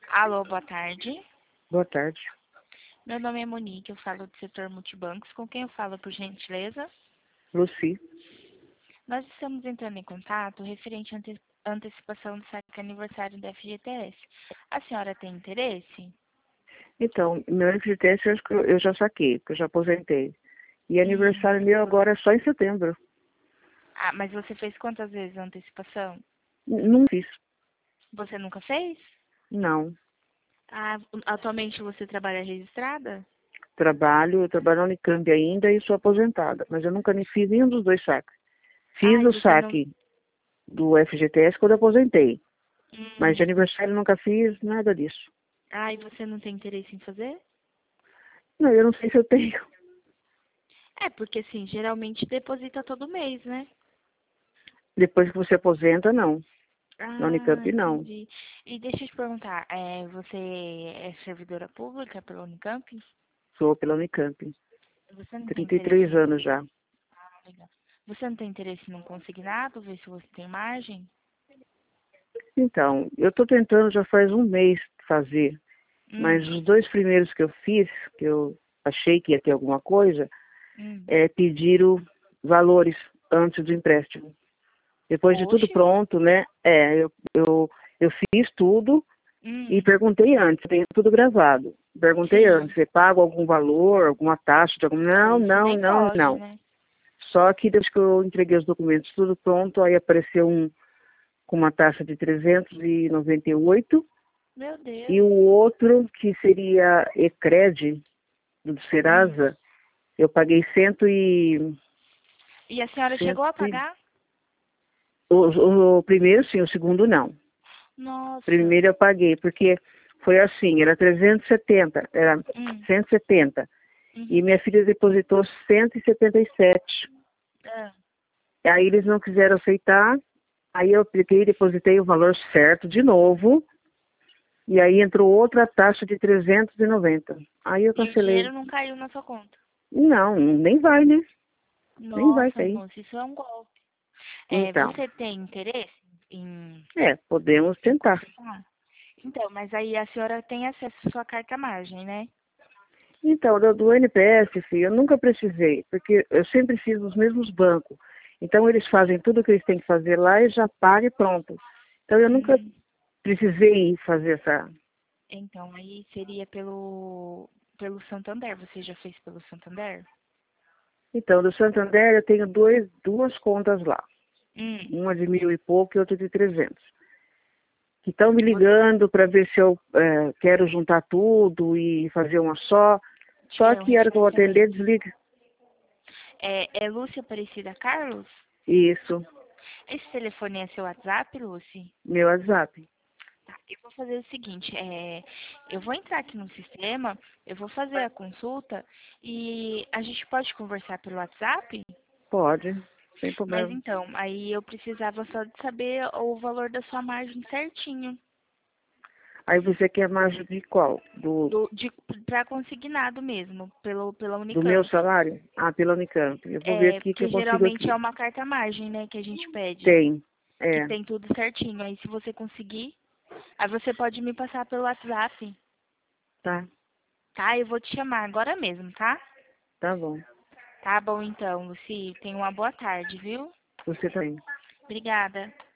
Alô, boa tarde. Boa tarde. Meu nome é Monique, eu falo do setor multibancos. Com quem eu falo, por gentileza? Luci. Nós estamos entrando em contato referente à antecipação do saque aniversário da FGTS. A senhora tem interesse? Então, meu FGTS eu acho que eu já saquei, porque eu já aposentei. E Hum. aniversário meu agora é só em setembro. Ah, mas você fez quantas vezes a antecipação? Não fiz. Você nunca fez? Não. Ah, atualmente você trabalha registrada? Eu trabalho na Unicamp ainda e sou aposentada. Mas eu nunca nem fiz nenhum dos dois saques. Fiz Ah, e o você não... saque do FGTS quando eu aposentei. Mas de Hum. aniversário eu nunca fiz nada disso. Ah, e você não tem interesse em fazer? Não, eu não sei se eu tenho. É, porque assim, geralmente deposita todo mês, né? Depois que você aposenta, não. Na Ah, Unicamp, não. entendi. E deixa eu te perguntar, você é servidora pública pela Unicamp? Sou pela Unicamp. Você não tem interesse 33 anos já. legal. Você não tem interesse num consignado, ver se você tem margem? Então, eu estou tentando já faz um mês fazer. Mas Hum, os dois primeiros que eu fiz, que eu achei que ia ter alguma coisa, hum. pediram valores antes do empréstimo. Depois de tudo Oxe. pronto, né? Eu fiz tudo e Hum, perguntei antes, tem tudo gravado. Perguntei sim. antes, você paga algum valor, alguma taxa de algum. É, Não, isso não, nem não, pode, não. né? Só que depois que eu entreguei os documentos tudo pronto, aí apareceu um com uma taxa de 398 Meu e Deus. o outro, que seria Ecred, do Hum. Serasa, eu paguei E a senhora chegou a pagar? o primeiro sim, o segundo não. O Nossa. primeiro eu paguei, porque foi assim, era 370, era Hum, 170. E uhum. minha filha depositou 177. Ah, Aí eles não quiseram aceitar, aí eu apliquei e depositei o valor certo de novo, e aí entrou outra taxa de 390. Aí eu e o cancelei. dinheiro não caiu na sua conta? Não, nem vai, né? Nem vai Nossa, cair. moça, isso é um golpe. É, Então, você tem interesse em podemos tentar. considerar? Então, mas aí a senhora tem acesso à sua carta margem, né? Então, do NPS, filho, eu nunca precisei, porque eu sempre fiz nos mesmos bancos. Então, eles fazem tudo o que eles têm que fazer lá e já paga e pronto. Então, eu nunca Hum, precisei fazer essa. então, aí seria pelo Santander. Você já fez pelo Santander? Então, do Santander, eu tenho duas contas lá. Hum, Uma de 1.000 e pouco e outra de 300. Que estão me você, ligando para ver se eu quero juntar tudo e fazer uma só. Só é o que a hora que eu vou atender, refinanciamento. desliga. É Lúcia Aparecida Carlos? Isso, Esse telefone é seu WhatsApp, Lúcia? meu WhatsApp. Tá, eu vou fazer o seguinte, eu vou entrar aqui no sistema, eu vou fazer a consulta e a gente pode conversar pelo WhatsApp? Pode, sem Mas problema. então, aí eu precisava só de saber o valor da sua margem certinho, Aí você quer margem de qual? Do para consignado mesmo, pela Do meu Unicamp. salário? Ah, pela Unicamp. Eu vou ver É, aqui que porque eu consigo geralmente é aqui. uma carta margem, né, que a gente pede, Tem. que É, tem tudo certinho. Aí se você conseguir, aí você pode me passar pelo WhatsApp, tá. tá? Eu vou te chamar agora mesmo, tá? Tá bom. Tá bom então, Luci. Tenha uma boa tarde, viu? Você também. Obrigada.